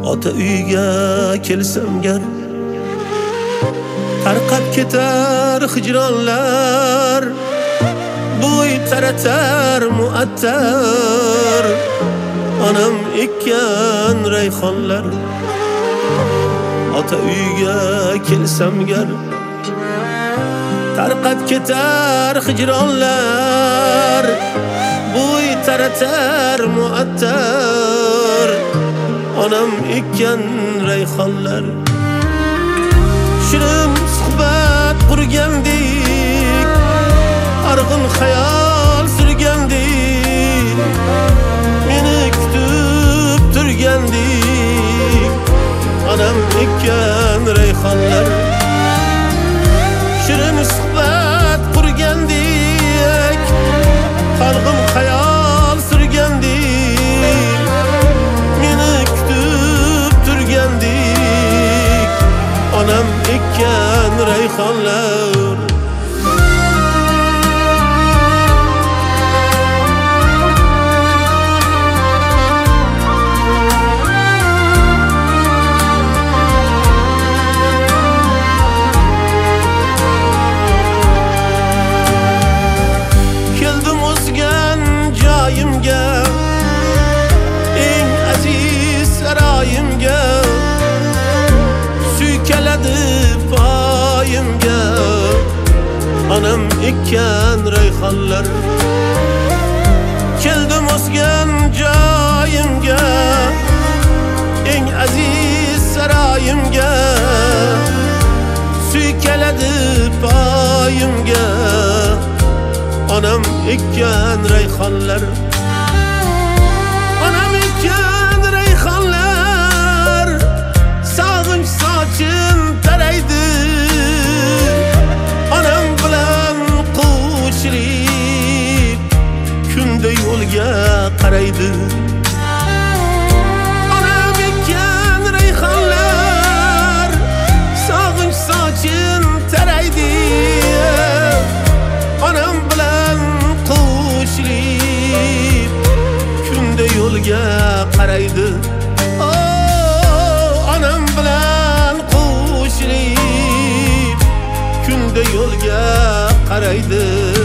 ota uyga kelsam gar tarqab ketar hijronlar, bo'y taratar muattar onam ekkan rayhonlar. Ota uyga kelsam gar tarqab ketar hijronlar, bo'y taratar muattar onam ekkan rayhonlar. Shirin suhbat qurgandik, arg'in xayol surgandik, meni kutib turgandik onam ekkan rayhonlar. Shirin suhbat qurgandik, arg'in xayol surgandik, meni kutib turgandik onam ekkan rayhonlar. Keldim o'sgan joyimga, eng aziz saroyimga, suykaladi poyimga onam ekkan rayhonlar. Keldim o'sgan joyimga, eng aziz saroyimga, suykaladi poyimga onam ekkan rayhonlar. Onam ekkan rayhonlar, sog'inch sochin taraydi, onam bilan qo'shilib kunda yo'lga qaraydi. Onam ekkan rayhonlar, sog'inch sochin taraydi, onam bilan qo'shilib kunda yo'lga qaraydi. Onam bilan qo'shilib kunda yo'lga qaraydi.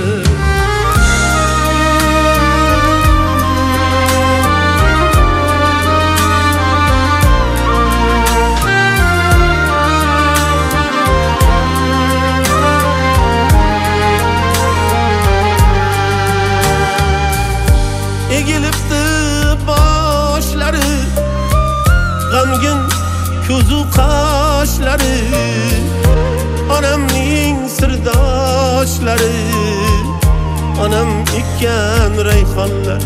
Egilibdi boshlari, g'amgin ko'zu qoshlari, onamning sirdoshlari onam ekkan rayhonlar.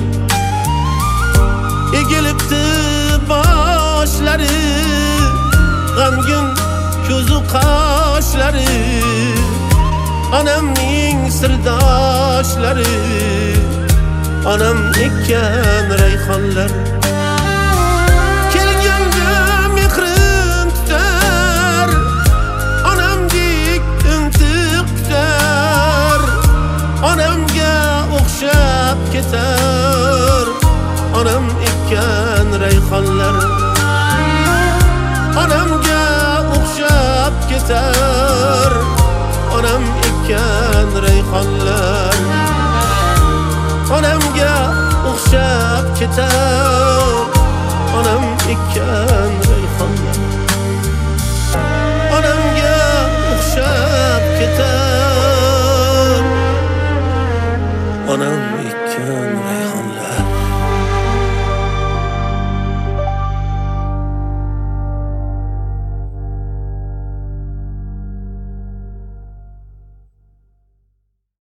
Egilibdi boshlari, g'amgin ko'zu qoshlari, onamning sirdoshlari onam ekkan rayhonlar. Kelganda mehrin tutar, onamdek intiq kutar, onamga o'xshab ketar onam ekkan rayhonlar. Onamga o'xshab ketar onam ekkan rayhonlar. Onamga o'xshab ketar onam ekkan rayhonlar. Onamga o'xshab ketar onam